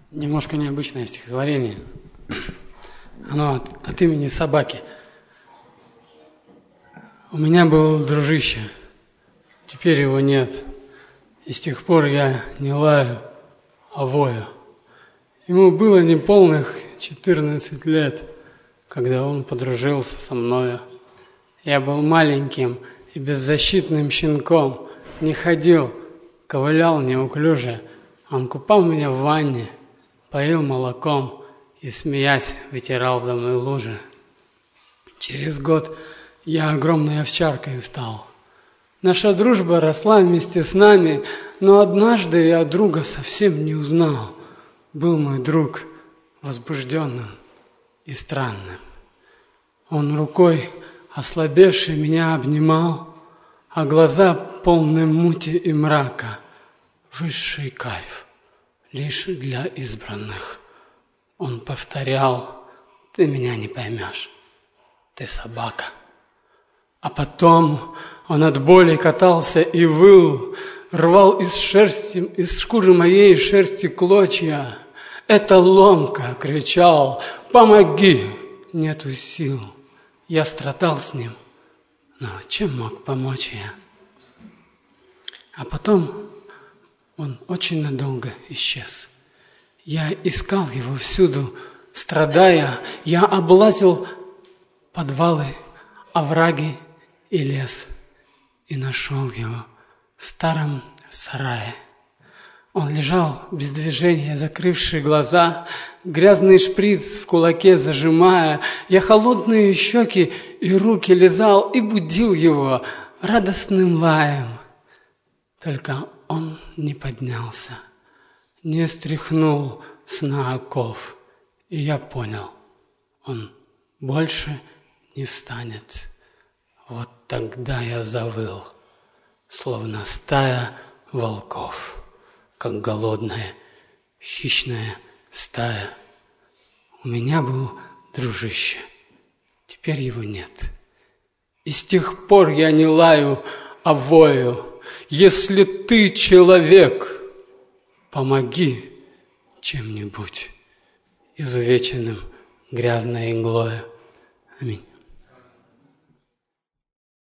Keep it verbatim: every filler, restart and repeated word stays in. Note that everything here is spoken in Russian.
Немножко необычное стихотворение. Оно от, от имени собаки. У меня был дружище, теперь его нет. И с тех пор я не лаю, а вою. Ему было неполных четырнадцать лет, когда он подружился со мною. Я был маленьким и беззащитным щенком, не ходил, ковылял неуклюже. Он купал меня в ванне, поил молоком и, смеясь, вытирал за мной лужи. Через год я огромной овчаркой стал. Наша дружба росла вместе с нами, но однажды я друга совсем не узнал. Был мой друг возбужденным и странным. Он рукой ослабевший меня обнимал, а глаза полны мути и мрака. Высший кайф лишь для избранных. Он повторял: ты меня не поймешь, ты собака. А потом он от боли катался и выл, рвал из шерсти, из шкуры моей шерсти клочья. Это ломка, кричал: помоги, нету сил. Я страдал с ним, но чем мог помочь я? А потом он очень надолго исчез. Я искал его всюду, страдая. Я облазил подвалы, овраги и лес, и нашел его в старом сарае. Он лежал без движения, закрывший глаза, грязный шприц в кулаке зажимая. Я холодные щеки и руки лизал и будил его радостным лаем. Только он не поднялся, не стряхнул сна оков, и я понял, он больше не встанет. Вот тогда я завыл, словно стая волков, как голодная хищная стая. У меня был дружище, теперь его нет. И с тех пор я не лаю, а вою. Если ты человек, помоги чем-нибудь изувеченным грязной иглою. Аминь.